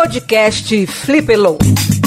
Podcast Flipelô.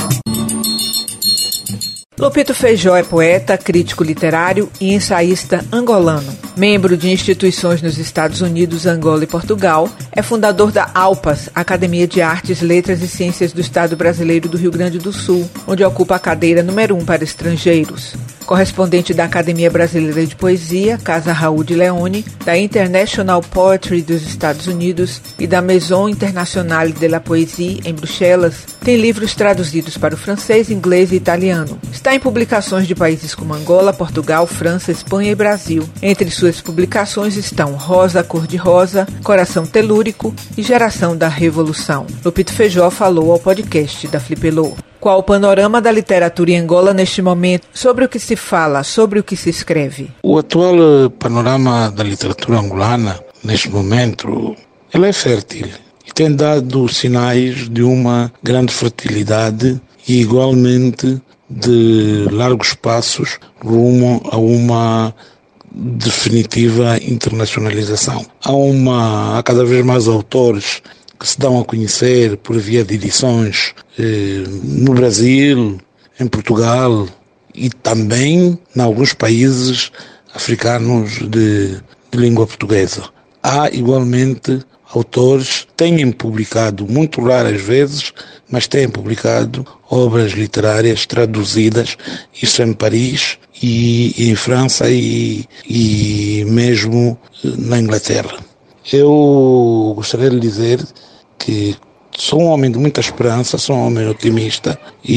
Lupito Feijó é poeta, crítico literário e ensaísta angolano. Membro de instituições nos Estados Unidos, Angola e Portugal, é fundador da ALPAS, Academia de Artes, Letras e Ciências do Estado Brasileiro do Rio Grande do Sul, onde ocupa a cadeira número 1 para estrangeiros. Correspondente da Academia Brasileira de Poesia, Casa Raul de Leone, da International Poetry dos Estados Unidos e da Maison Internationale de la Poésie, em Bruxelas, tem livros traduzidos para o francês, inglês e italiano. Está em publicações de países como Angola, Portugal, França, Espanha e Brasil. Entre suas publicações estão Rosa Cor-de-Rosa, Coração Telúrico e Geração da Revolução. Lupito Feijó falou ao podcast da Flipelô. Qual o panorama da literatura em Angola neste momento? Sobre o que se fala, sobre o que se escreve? O atual panorama da literatura angolana, neste momento, ela é fértil e tem dado sinais de uma grande fertilidade e, igualmente, de largos passos rumo a uma definitiva internacionalização. Há cada vez mais autores que se dão a conhecer por via de edições no Brasil, em Portugal e também em alguns países africanos de língua portuguesa. Há igualmente autores que têm publicado, muito raras vezes, mas têm publicado obras literárias traduzidas, isso em Paris e em França e mesmo na Inglaterra. Eu gostaria de dizer que sou um homem de muita esperança, sou um homem otimista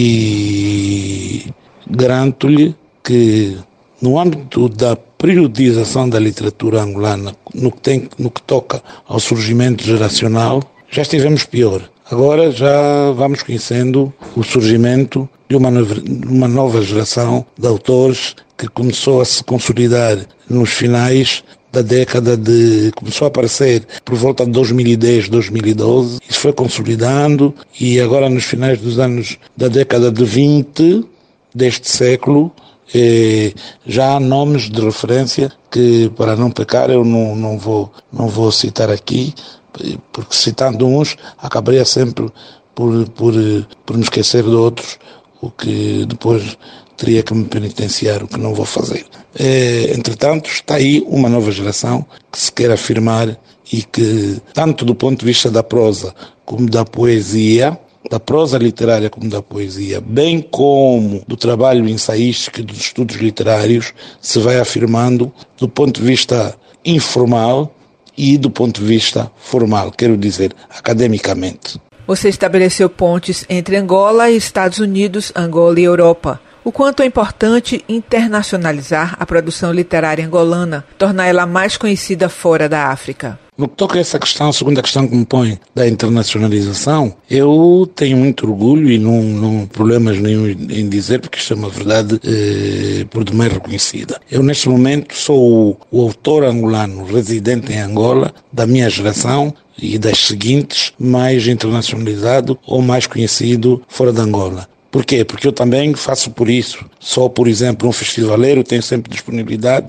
e garanto-lhe que no âmbito da periodização da literatura angolana, no que toca ao surgimento geracional, já estivemos pior. Agora já vamos conhecendo o surgimento de uma nova geração de autores que começou a se consolidar nos finais da década começou a aparecer por volta de 2010, 2012, isso foi consolidando e agora nos finais dos anos da década de 20 deste século, já há nomes de referência que, para não pecar, eu não vou citar aqui, porque citando uns, acabaria sempre por me esquecer de outros, o que depois teria que me penitenciar, o que não vou fazer. Entretanto, está aí uma nova geração que se quer afirmar e que, tanto do ponto de vista da prosa como da poesia, da prosa literária como da poesia, bem como do trabalho ensaístico e dos estudos literários, se vai afirmando do ponto de vista informal e do ponto de vista formal, quero dizer, academicamente. Você estabeleceu pontes entre Angola e Estados Unidos, Angola e Europa. O quanto é importante internacionalizar a produção literária angolana, tornar ela mais conhecida fora da África? No que toca a essa questão, a segunda questão que me põe da internacionalização, eu tenho muito orgulho e não problemas nenhum em dizer, porque isto é uma verdade por demais reconhecida. Eu neste momento sou o autor angolano residente em Angola, da minha geração e das seguintes, mais internacionalizado ou mais conhecido fora de Angola. Por quê? Porque eu também faço por isso. Sou, por exemplo, um festivaleiro, tenho sempre disponibilidade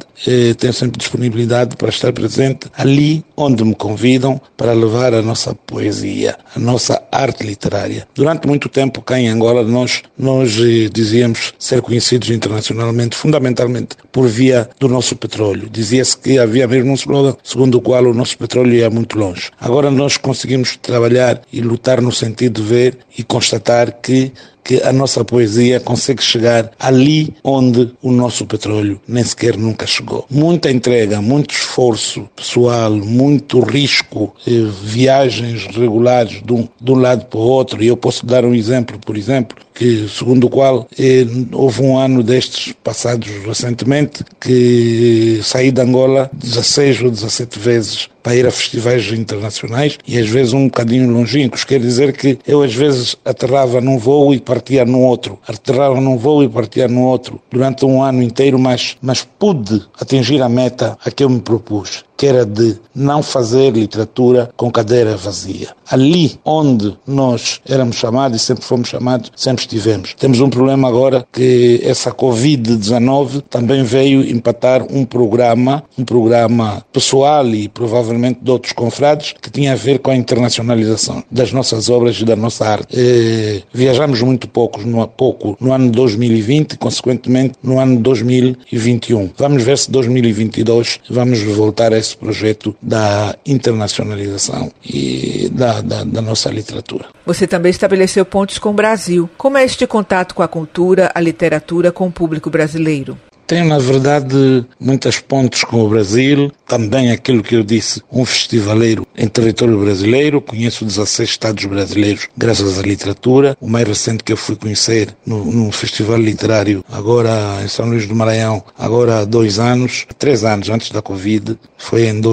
para estar presente ali onde me convidam para levar a nossa poesia, a nossa arte literária. Durante muito tempo cá em Angola nós dizíamos ser conhecidos internacionalmente, fundamentalmente por via do nosso petróleo. Dizia-se que havia mesmo um slogan segundo o qual o nosso petróleo ia muito longe. Agora nós conseguimos trabalhar e lutar no sentido de ver e constatar que a nossa poesia consegue chegar ali onde o nosso petróleo nem sequer nunca chegou. Muita entrega, muito esforço pessoal, muito risco, viagens regulares de um lado para o outro. E eu posso dar um exemplo, por exemplo, que segundo o qual houve um ano destes passados recentemente que saí de Angola 16 ou 17 vezes para ir a festivais internacionais e às vezes um bocadinho longínquos. Quer dizer que eu às vezes aterrava num voo e partia num outro. Aterrava num voo e partia num outro durante um ano inteiro, mas pude atingir a meta a que eu me propus, que era de não fazer literatura com cadeira vazia. Ali onde nós éramos chamados e sempre fomos chamados, sempre estivemos. Temos um problema agora que essa Covid-19 também veio empatar um programa pessoal e provavelmente de outros confrades que tinha a ver com a internacionalização das nossas obras e da nossa arte. Viajamos muito pouco no ano 2020 e, consequentemente, no ano 2021. Vamos ver se 2022 vamos voltar a esse projeto da internacionalização e da nossa literatura. Você também estabeleceu pontes com o Brasil. Como é este contato com a cultura, a literatura, com o público brasileiro? Tenho, na verdade, muitas pontes com o Brasil, também aquilo que eu disse, um festivaleiro em território brasileiro, conheço 16 estados brasileiros graças à literatura. O mais recente que eu fui conhecer num festival literário, agora em São Luís do Maranhão, agora há 3 anos antes da Covid, foi em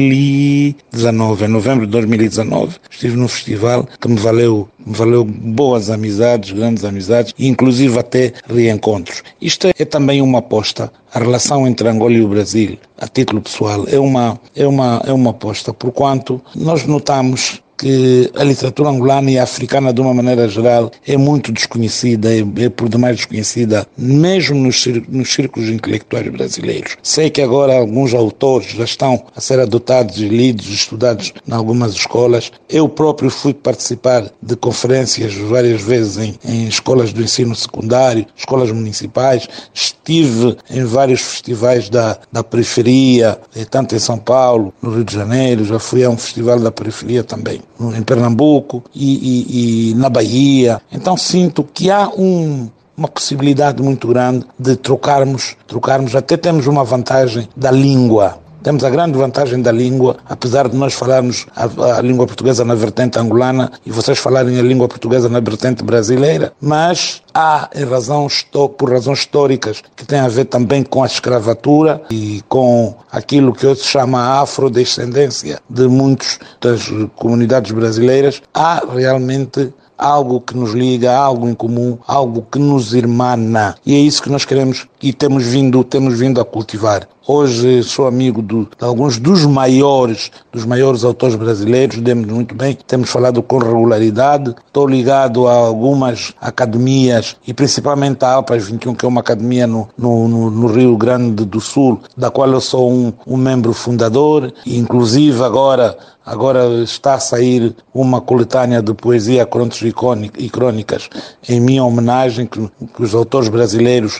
2019, em novembro de 2019, estive num festival que me valeu boas amizades, grandes amizades, e inclusive até reencontros. Isto é também uma aposta. A relação entre Angola e o Brasil, a título pessoal, é uma aposta, porquanto nós notamos que a literatura angolana e africana, de uma maneira geral, é muito desconhecida, é por demais desconhecida, mesmo nos círculos intelectuais brasileiros. Sei que agora alguns autores já estão a ser adotados e lidos, estudados em algumas escolas. Eu próprio fui participar de conferências várias vezes em escolas do ensino secundário, escolas municipais. Estive em vários festivais da periferia, tanto em São Paulo, no Rio de Janeiro, já fui a um festival da periferia também, em Pernambuco e na Bahia. Então sinto que há uma possibilidade muito grande de trocarmos, até temos uma vantagem da língua. Temos a grande vantagem da língua, apesar de nós falarmos a língua portuguesa na vertente angolana e vocês falarem a língua portuguesa na vertente brasileira, mas há, por razões históricas, que têm a ver também com a escravatura e com aquilo que hoje se chama a afrodescendência de muitas das comunidades brasileiras, há realmente algo que nos liga, algo em comum, algo que nos irmana. E é isso que nós queremos e temos vindo a cultivar. Hoje sou amigo de alguns dos maiores autores brasileiros, demos muito bem, temos falado com regularidade, estou ligado a algumas academias e principalmente a Alpas 21, que é uma academia no Rio Grande do Sul, da qual eu sou um membro fundador, e inclusive agora está a sair uma coletânea de poesia, contos e crônicas em minha homenagem, que os autores brasileiros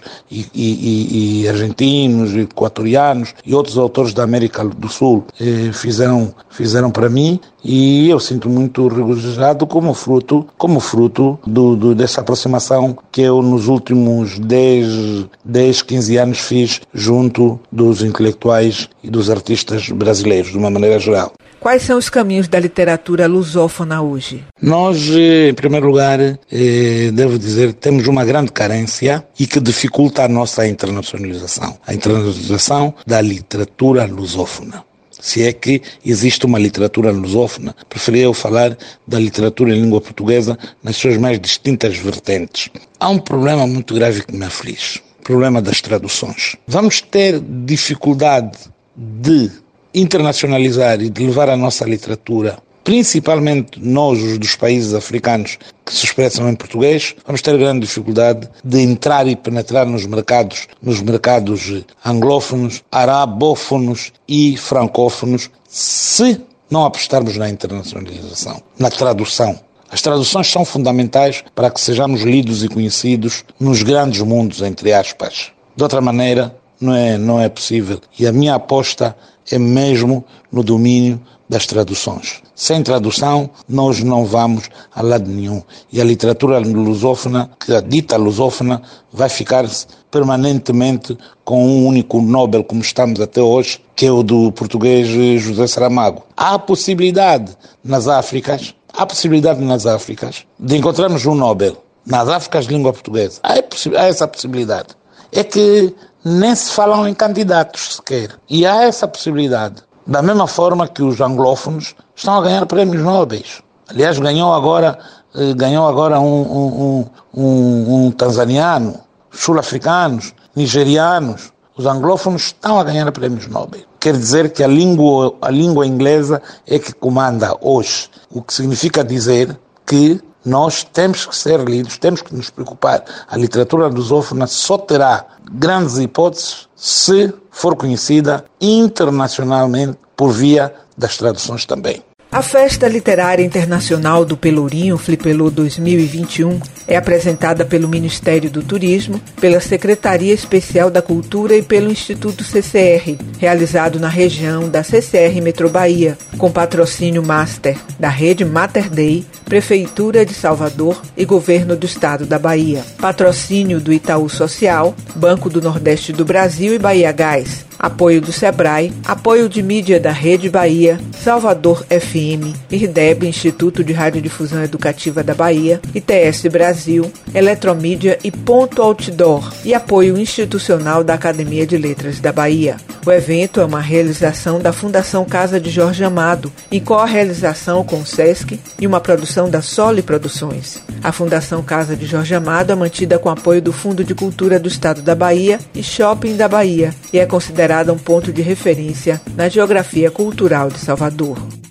e argentinos, e equatorianos e outros autores da América do Sul fizeram para mim, e eu sinto muito regozijado como fruto dessa aproximação que eu nos últimos 10, 15 anos fiz junto dos intelectuais e dos artistas brasileiros, de uma maneira geral. Quais são os caminhos da literatura lusófona hoje? Nós, em primeiro lugar, devo dizer, temos uma grande carência e que dificulta a nossa internacionalização. A internacionalização da literatura lusófona. Se é que existe uma literatura lusófona, preferia eu falar da literatura em língua portuguesa nas suas mais distintas vertentes. Há um problema muito grave que me aflige, o problema das traduções. Vamos ter dificuldade de internacionalizar e de levar a nossa literatura, principalmente nós, os dos países africanos que se expressam em português, vamos ter grande dificuldade de entrar e penetrar nos mercados anglófonos, arabófonos e francófonos, se não apostarmos na internacionalização, na tradução. As traduções são fundamentais para que sejamos lidos e conhecidos nos grandes mundos, entre aspas. De outra maneira, não é possível. E a minha aposta é mesmo no domínio das traduções. Sem tradução, nós não vamos a lado nenhum. E a literatura lusófona, que a dita lusófona, vai ficar permanentemente com um único Nobel, como estamos até hoje, que é o do português José Saramago. Há possibilidade nas Áfricas de encontrarmos um Nobel nas Áfricas de língua portuguesa. Há essa possibilidade. É que nem se falam em candidatos sequer. E há essa possibilidade. Da mesma forma que os anglófonos estão a ganhar prémios nobres. Aliás, ganhou agora um tanzaniano, sul-africanos, nigerianos. Os anglófonos estão a ganhar prémios nobres. quer dizer que a língua inglesa é que comanda hoje, o que significa dizer que nós temos que ser lidos, temos que nos preocupar. A literatura lusófona só terá grandes hipóteses se for conhecida internacionalmente por via das traduções também. A Festa Literária Internacional do Pelourinho, Flipelô 2021, é apresentada pelo Ministério do Turismo, pela Secretaria Especial da Cultura e pelo Instituto CCR, realizado na região da CCR Metro Bahia, com patrocínio master da Rede Mater Dei, Prefeitura de Salvador e Governo do Estado da Bahia. Patrocínio do Itaú Social, Banco do Nordeste do Brasil e Bahia Gás. Apoio do SEBRAE, apoio de mídia da Rede Bahia, Salvador FM, IRDEB, Instituto de Radiodifusão Educativa da Bahia, ITS Brasil, Eletromídia e Ponto Outdoor, e apoio institucional da Academia de Letras da Bahia. O evento é uma realização da Fundação Casa de Jorge Amado, em co-realização com o SESC e uma produção da Soli Produções. A Fundação Casa de Jorge Amado é mantida com apoio do Fundo de Cultura do Estado da Bahia e Shopping da Bahia, e é considerada um ponto de referência na geografia cultural de Salvador.